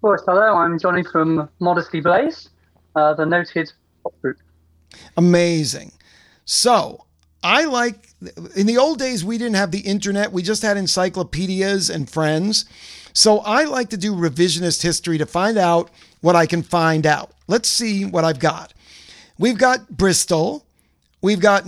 Well, hello, I'm Johnny from Modesty Blaze, the noted pop group. Amazing. So I like, in the old days, we didn't have the internet. We just had encyclopedias and friends. So I like to do revisionist history to find out what I can find out. Let's see what I've got. We've got Bristol. We've got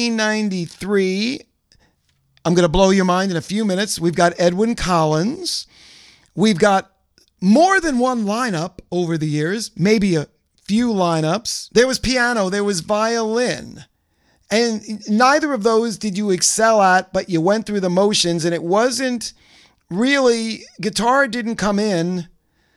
1993. I'm going to blow your mind in a few minutes. We've got Edwyn Collins. We've got more than one lineup over the years, maybe a few lineups. There was piano, there was violin. And neither of those did you excel at, but you went through the motions, and it wasn't really, guitar didn't come in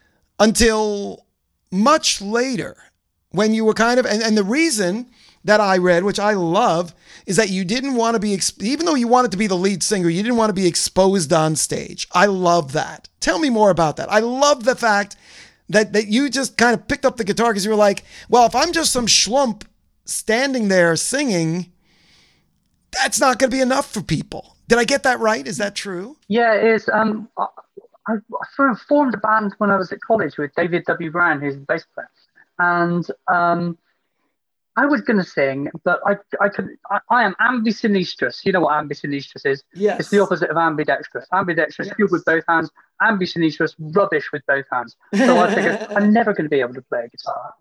until much later when you were kind of, and the reason that I read, which I love, is that you didn't want to be, even though you wanted to be the lead singer, you didn't want to be exposed on stage. I love that. Tell me more about that. I love the fact that you just kind of picked up the guitar because you were like, well, if I'm just some schlump standing there singing, that's not going to be enough for people. Did I get that right? Is that true? Yeah, it is. I sort of formed a band when I was at college with David W. Brown, who's the bass player. And I was going to sing, but I am ambisinistrous. You know what ambisinistrous is? Yes. It's the opposite of ambidextrous. Ambidextrous, yes, good with both hands. Ambisinistrous, rubbish with both hands. So I figured I'm never going to be able to play a guitar.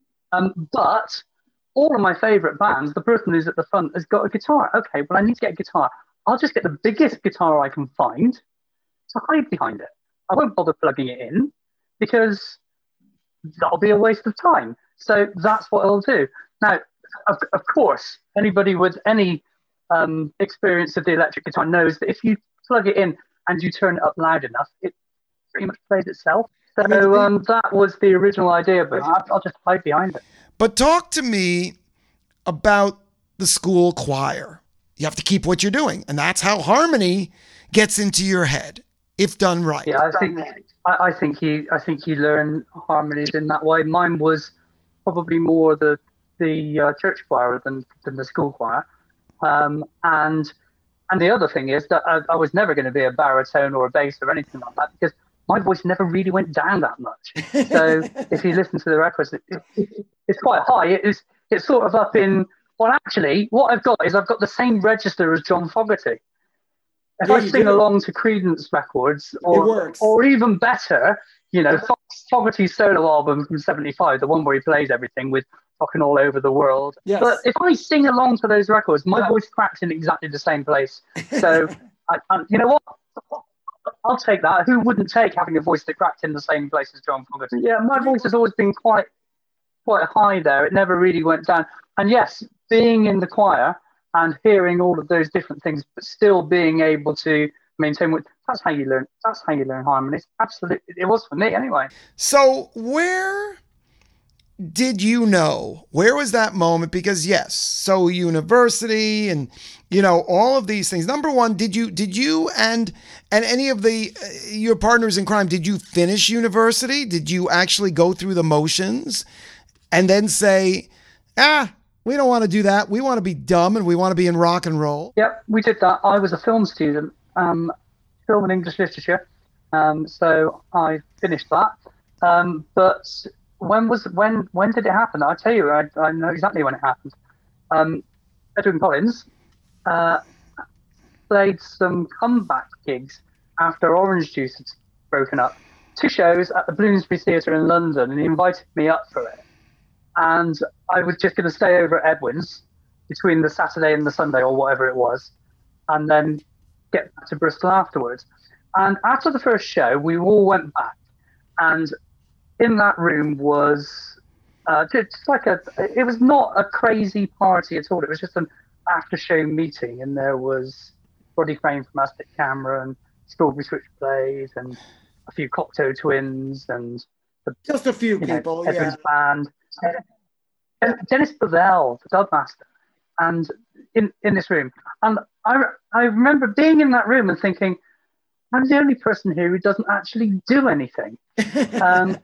But all of my favourite bands, the person who's at the front has got a guitar. Okay, well, I need to get a guitar. I'll just get the biggest guitar I can find to hide behind it. I won't bother plugging it in because that'll be a waste of time. So that's what I'll do. Now, of course, anybody with any experience of the electric guitar knows that if you plug it in and you turn it up loud enough, it pretty much plays itself. So that was the original idea, but I'll just hide behind it. But talk to me about the school choir. You have to keep what you're doing, and that's how harmony gets into your head, if done right. Yeah, I think you learn harmonies in that way. Mine was probably more the church choir than the school choir, and the other thing is that I was never going to be a baritone or a bass or anything like that because my voice never really went down that much. So if you listen to the records, it's quite high. It's sort of up in. Well, actually, what I've got is I've got the same register as John Fogerty. If I sing along to Creedence records, or even better, Fogerty's solo album from '75, the one where he plays everything with "Rockin' All Over the World." Yes. But if I sing along to those records, my voice cracks in exactly the same place. So, you know what? I'll take that. Who wouldn't take having a voice that cracked in the same place as John Fogerty? Yeah, my voice has always been quite high there. It never really went down. And yes, being in the choir and hearing all of those different things, but still being able to maintain that's how you learn. That's how you learn harmonies. Absolutely, it was for me anyway. So where did you know? Where was that moment? Because yes, so university and all of these things. Number one, did you and any of your partners in crime, did you finish university? Did you actually go through the motions and then say, we don't want to do that. We want to be dumb and we want to be in rock and roll? Yep, we did that. I was a film student, film and English literature. So I finished that. But when did it happen? I'll tell you, I know exactly when it happened. Edwyn Collins played some comeback gigs after Orange Juice had broken up. 2 shows at the Bloomsbury Theatre in London, and he invited me up for it. And I was just going to stay over at Edwyn's between the Saturday and the Sunday or whatever it was, and then get back to Bristol afterwards. And after the first show, we all went back, and in that room was just like it was not a crazy party at all. It was just an after-show meeting, and there was Roddy Crane from Aztec Camera and Strawberry Switchblade and a few Cocteau Twins and just a few people, Edwyn's band. Dennis Bovell, the Dubmaster, and in this room. And I remember being in that room and thinking, I'm the only person here who doesn't actually do anything. And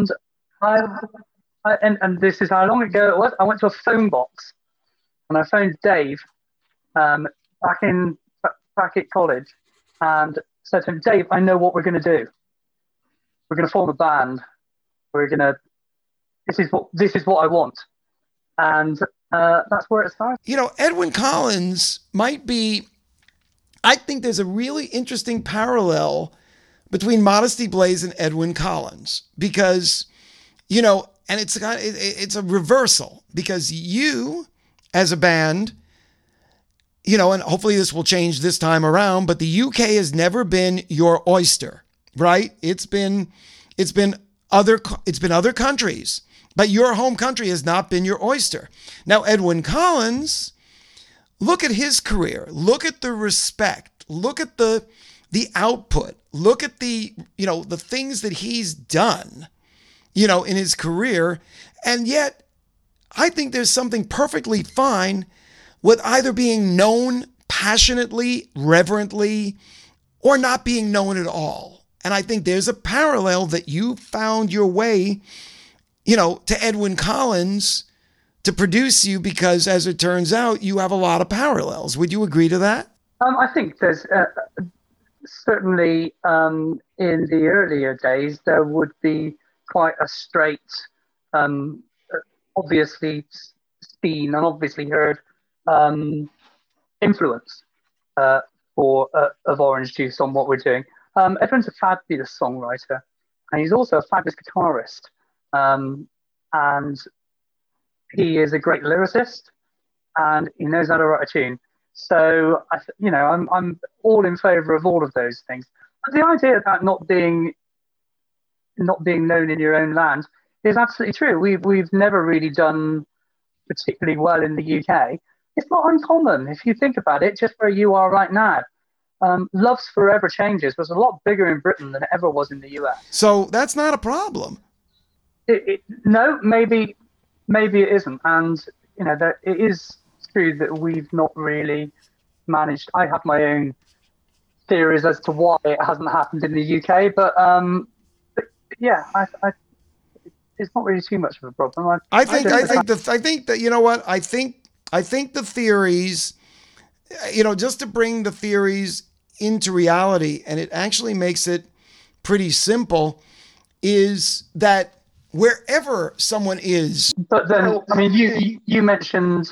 this is how long ago it was. I went to a phone box and I phoned Dave back at college and said to him, Dave, I know what we're going to do. we're going to form a band. We're going to, this is what I want. And that's where it started. You know, Edwyn Collins might be, I think there's a really interesting parallel between Modesty Blaise and Edwyn Collins because, you know, and it's a reversal because you as a band, you know, and hopefully this will change this time around, but the UK has never been your oyster, right? It's been other countries, but your home country has not been your oyster. Now, Edwyn Collins, look at his career, look at the respect, look at the output, look at the things that he's done, you know, in his career. And yet I think there's something perfectly fine with either being known passionately, reverently, or not being known at all. And I think there's a parallel that you found your way, you know, to Edwyn Collins to produce you because, as it turns out, you have a lot of parallels. Would you agree to that? I think there's certainly in the earlier days, there would be quite a straight, obviously seen and obviously heard influence of Orange Juice on what we're doing. Edwyn's a fabulous songwriter, and he's also a fabulous guitarist, and he is a great lyricist, and he knows how to write a tune. So I'm all in favour of all of those things. But the idea about not being known in your own land is absolutely true. We've never really done particularly well in the UK. It's not uncommon if you think about it, just where you are right now. Love's Forever Changes was a lot bigger in Britain than it ever was in the US. So that's not a problem. No, maybe it isn't. And, you know, it is true that we've not really managed. I have my own theories as to why it hasn't happened in the UK, but yeah, it's not really too much of a problem. I think that you know what? I think the theories, you know, just to bring the theories into reality, and it actually makes it pretty simple, is that wherever someone is. But then, I mean, you mentioned,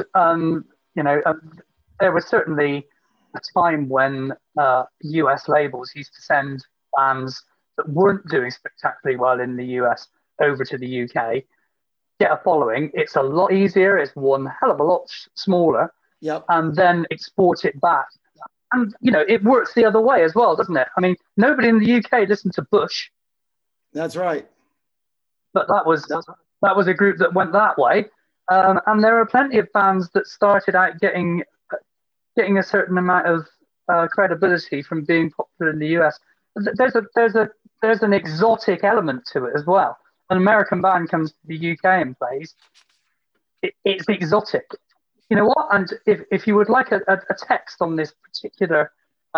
there was certainly a time when US labels used to send bands that weren't doing spectacularly well in the US over to the UK, get a following. It's a lot easier. It's one hell of a lot smaller. Yep. And then export it back. And, you know, it works the other way as well, doesn't it? I mean, nobody in the UK listened to Bush. That's right. But that was a group that went that way. And there are plenty of bands that started out getting a certain amount of credibility from being popular in the US. There's an exotic element to it as well. An American band comes to the UK and plays. It's exotic. You know what? And if you would like a text on this particular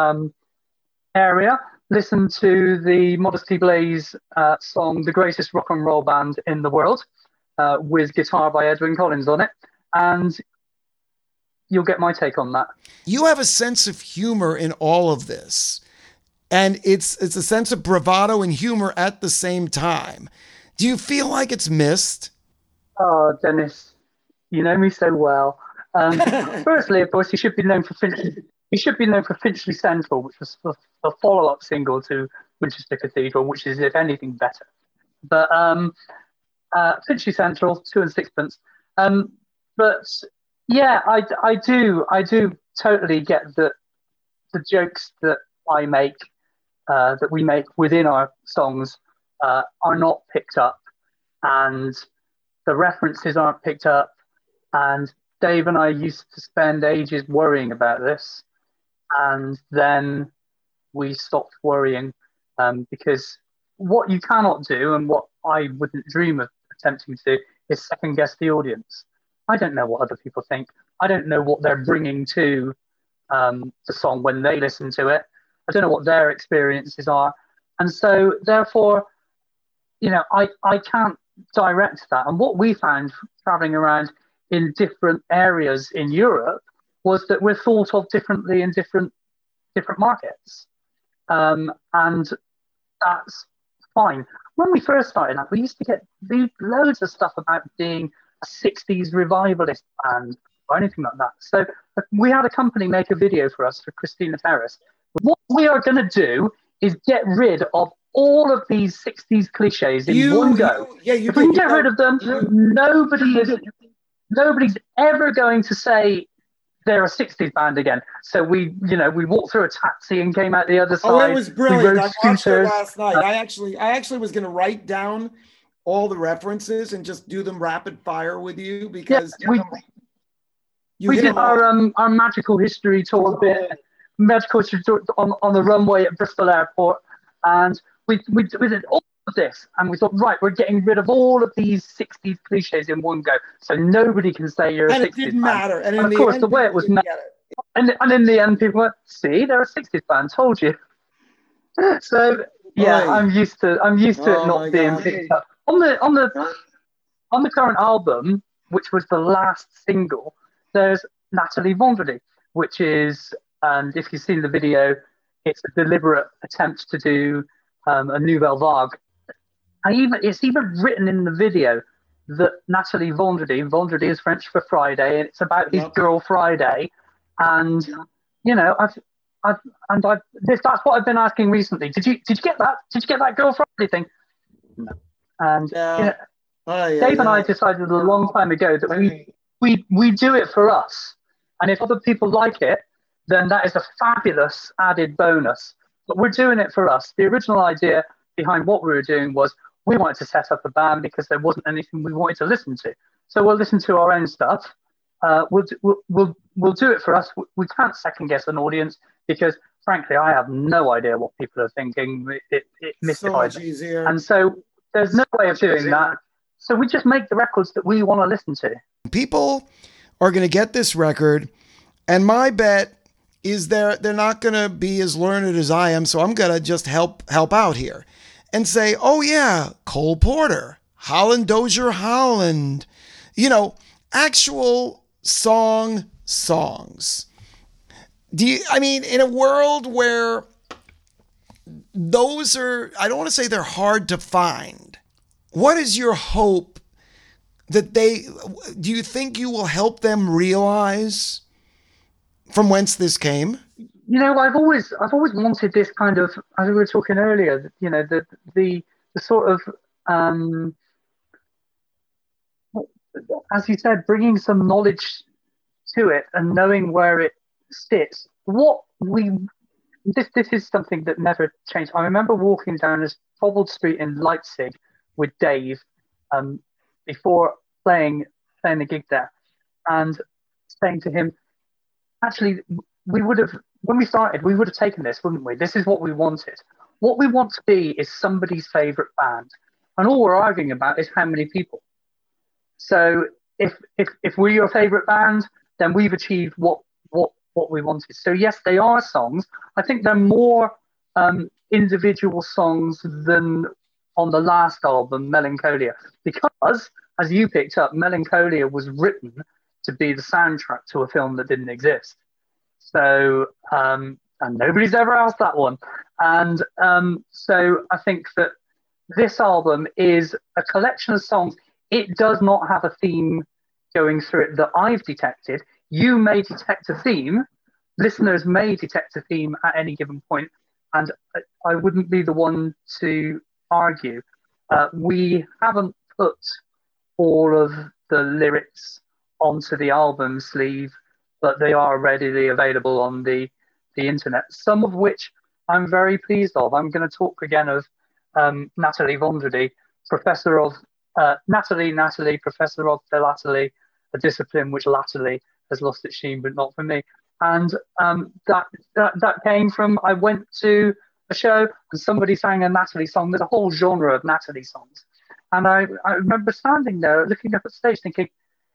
area, listen to the Modesty Blaise song, The Greatest Rock and Roll Band in the World, with guitar by Edwyn Collins on it. And you'll get my take on that. You have a sense of humor in all of this. And it's a sense of bravado and humor at the same time. Do you feel like it's missed? Oh, Dennis, you know me so well. Firstly, of course, you should be known for Finchley Central, which was the follow-up single to Winchester Cathedral, which is, if anything, better. But Finchley Central, 2 and 6pence. But yeah, I do totally get that the jokes that I make, that we make within our songs, are not picked up, and the references aren't picked up, and Dave and I used to spend ages worrying about this, and then we stopped worrying, because what you cannot do, and what I wouldn't dream of attempting to do, is second guess the audience. I don't know what other people think. I don't know what they're bringing to the song when they listen to it. I don't know what their experiences are. And so therefore, you know, I can't direct that. And what we found traveling around in different areas in Europe was that we're thought of differently in different markets. And that's fine. When we first started out, we used to get loads of stuff about being a 60s revivalist band or anything like that. So we had a company make a video for us for Christina Terrace. What we are going to do is get rid of all of these 60s cliches in one go. If we can get rid of them, nobody's ever going to say they're a 60s band again. So we walked through a taxi and came out the other side. Oh, it was brilliant. I watched it last night. I actually was going to write down all the references and just do them rapid fire with you because we did our magical history tour bit, magical history tour on the runway at Bristol Airport, and we did all of this, and we thought, right, we're getting rid of all of these 60s cliches in one go, so nobody can say you're a 60s band. And it didn't matter. And of course, the way it was met, and in the end, people went, see, they're a 60s band, told you. So yeah, I'm used to it not being picked up. On the current album, which was the last single, there's Nathalie Vendredi, which is, and if you've seen the video, it's a deliberate attempt to do a Nouvelle Vague. It's even written in the video that Nathalie Vendredi is French for Friday, and it's about his girl Friday. And that's what I've been asking recently. Did you get that? Did you get that girl Friday thing? No. And Dave and I decided a long time ago that we do it for us, and if other people like it, then that is a fabulous added bonus. But we're doing it for us. The original idea behind what we were doing was we wanted to set up a band because there wasn't anything we wanted to listen to. So we'll listen to our own stuff. We'll do it for us. We can't second guess an audience because, frankly, I have no idea what people are thinking. It mystifies me. And so there's no way of doing that. So we just make the records that we want to listen to. People are going to get this record, and my bet is they're not going to be as learned as I am, so I'm going to just help out here and say, oh yeah, Cole Porter, Holland Dozier Holland, actual songs. In a world where those are, I don't want to say they're hard to find, what is your hope that do you think you will help them realize from whence this came? I've always wanted this kind of, as we were talking earlier, the sort of, as you said, bringing some knowledge to it and knowing where it sits. This is something that never changed. I remember walking down this cobbled street in Leipzig with Dave before playing the gig there, and saying to him, actually, when we started, we would have taken this, wouldn't we? This is what we wanted. What we want to be is somebody's favorite band. And all we're arguing about is how many people. So if we're your favorite band, then we've achieved what we wanted. So yes, they are songs. I think they're more individual songs than on the last album, Melancholia. Because, as you picked up, Melancholia was written to be the soundtrack to a film that didn't exist. So, and nobody's ever asked that one. And so I think that this album is a collection of songs. It does not have a theme going through it that I've detected. You may detect a theme. Listeners may detect a theme at any given point, and I wouldn't be the one to argue. We haven't put all of the lyrics onto the album sleeve, but they are readily available on the internet, some of which I'm very pleased of. I'm going to talk again of Nathalie Vendredi, professor of Natalie, professor of philately, a discipline which latterly has lost its sheen, but not for me. And that came from, I went to a show and somebody sang a Natalie song. There's a whole genre of Natalie songs. And I remember standing there looking up at stage thinking,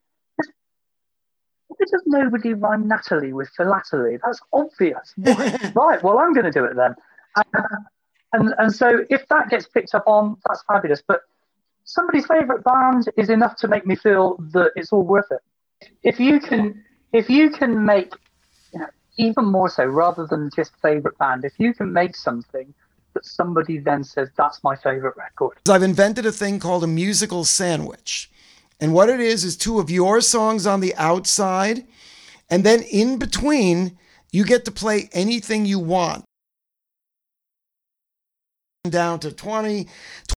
why does nobody rhyme Natalie with philately? That's obvious. Right, well, I'm going to do it then. And so if that gets picked up on, that's fabulous. But somebody's favourite band is enough to make me feel that it's all worth it. If you can make, even more so, rather than just favourite band, if you can make something that somebody then says, that's my favorite record. I've invented a thing called a musical sandwich. And what it is two of your songs on the outside, and then in between, you get to play anything you want. Down to 20.